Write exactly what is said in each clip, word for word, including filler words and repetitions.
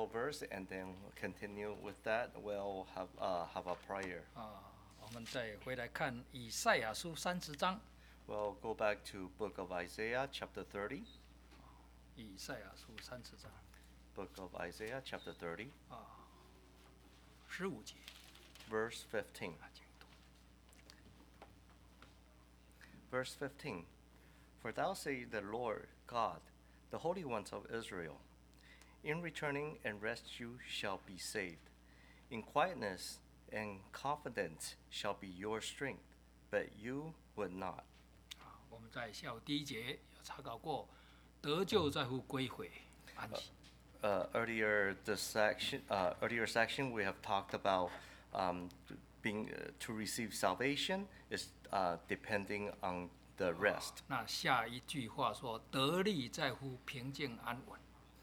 verse, and then continue with that. We'll have uh, have a prayer. 啊，我们再回来看以赛亚书三十章。 We'll go back to Book of Isaiah, chapter thirty. 以赛亚书三十章 Book of Isaiah, chapter thirty, 啊，十五节 verse fifteen. 啊，请读。 Verse fifteen. For thou say the Lord God, the Holy Ones of Israel, in returning and rest you shall be saved. In quietness and confidence shall be your strength, but you would not. 啊，我们在下午第一节有查考过，得救在乎归回安息。 Uh, earlier this section, uh, earlier section, we have talked about um, being uh, to receive salvation is uh, depending on the rest. 那下一句话说，得力在乎平静安稳。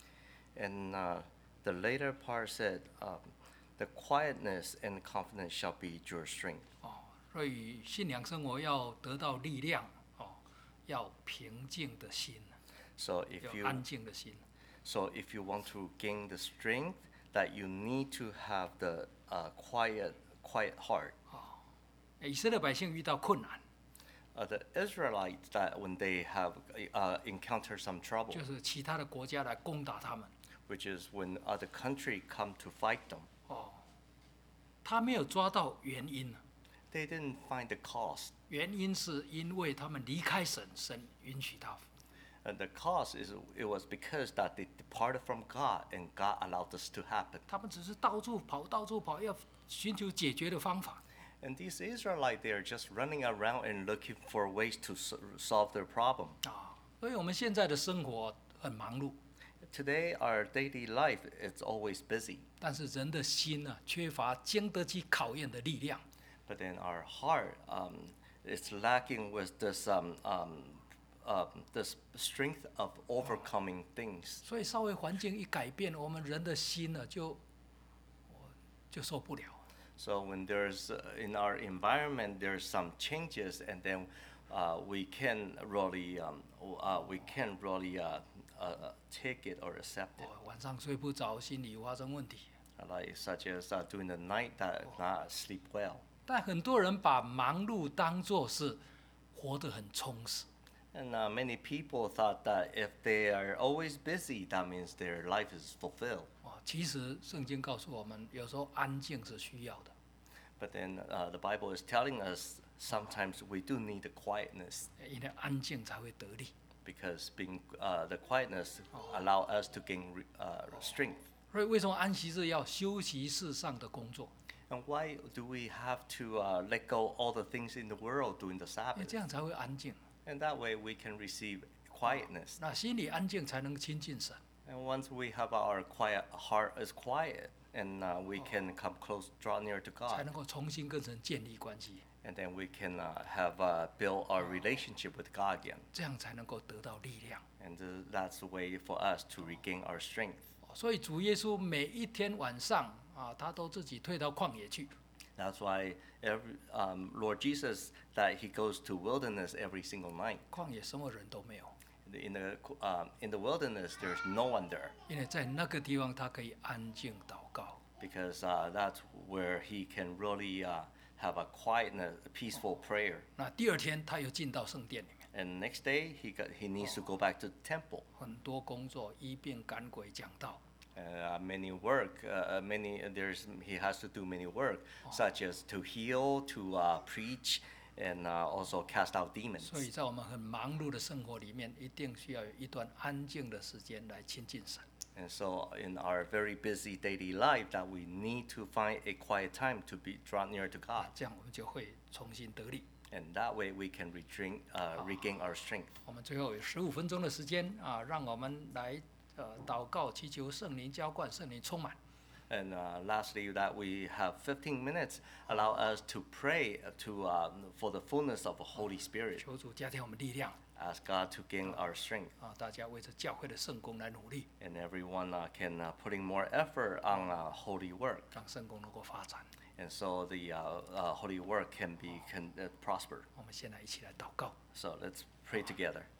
And uh, the later part said, um, the quietness and confidence shall be your strength. 哦，所以信仰生活要得到力量，哦，要平静的心， So if 要 you 安静的心。 so if you want to gain the strength, that you need to have the uh, quiet quiet heart. 以色列百姓遇到困难， Uh, the Israelites that when they have uh, encountered some trouble, 就是其他的国家来攻打他们。 which is when other country come to fight them, 哦，他没有抓到原因， they didn't find the cause. 原因是因为他们离开神，神允许他。 And the cause is it was because that they departed from God and God allowed this to happen. 他们只是到处跑，到处跑，要寻求解决的方法。 And these Israelites, they are just running around and looking for ways to so- solve their problem. 啊，所以我们现在的生活很忙碌， Today, our daily life is always busy, 但是人的心呢、缺乏经得起考验的力量。 but then our heart um, is lacking with this um, um, um, this strength of overcoming things. 所以稍微环境一改变，我们人的心呢就就受不了。 So when there's uh, in our environment there's some changes, and then uh, we can really um, uh, we can really uh, uh, take it or accept it. 哦，晚上睡不着，心里发生问题。 Like such as uh, during the night that not sleep well. 但很多人把忙碌当作是活得很充实。 And uh, many people thought that if they are always busy, that means their life is fulfilled. 哦，其实圣经告诉我们，有时候安静是需要的。 But then uh, the Bible is telling us sometimes we do need the quietness, 因为安静才会得力。 because being uh, the quietness allow us to gain re- uh, strength. 所以为什么安息日要休息世上的工作？ And why do we have to uh, let go all the things in the world during the 因为 Sabbath? 这样才会安静。 And that way we can receive quietness. 那心里安静才能亲近神。 And once we have our quiet heart is quiet, and uh, we can come close, draw near to 才 God, 能够重新跟神建立关系， and then we can uh, have uh, build our relationship with God again. 这样才能够得到力量。 And uh, that's the way for us to regain our strength. 所以主耶稣每一天晚上啊，他都自己退到旷野去。 That's why every um, Lord Jesus that He goes to wilderness every single night. 旷野什么人都没有， In the um, in the wilderness, there's no one there 因为在那个地方他可以安静祷告。 because uh, that's where He can really uh, have a quietness, a peaceful prayer. 那第二天他又进到圣殿里面， And next day, he got, he needs to go back to the temple. 很多工作医病赶鬼讲道。 Uh, many work, uh, many there's he has to do many work, such as to heal, to uh, preach, and uh, also cast out demons. 所以在我们很忙碌的生活里面，一定需要有一段安静的时间来亲近神。 And so, in our very busy daily life, that we need to find a quiet time to be drawn near to God, 这样我们就会重新得力。 and that way we can regain, uh, regain our strength. 我们最后有十五分钟的时间啊，让我们来呃祷告，祈求圣灵浇灌，圣灵充满。 And uh, lastly, that we have fifteen minutes, allow us to pray to um, for the fullness of the Holy Spirit. 求主加添我们力量 Ask God to gain our strength, 啊！大家为着教会的圣功来努力， and everyone uh, can uh, putting more effort on uh, holy work, 让圣功能够发展。 and so the uh, uh, holy work can be can uh, prosper. 我们现在一起来祷告。 So let's pray together.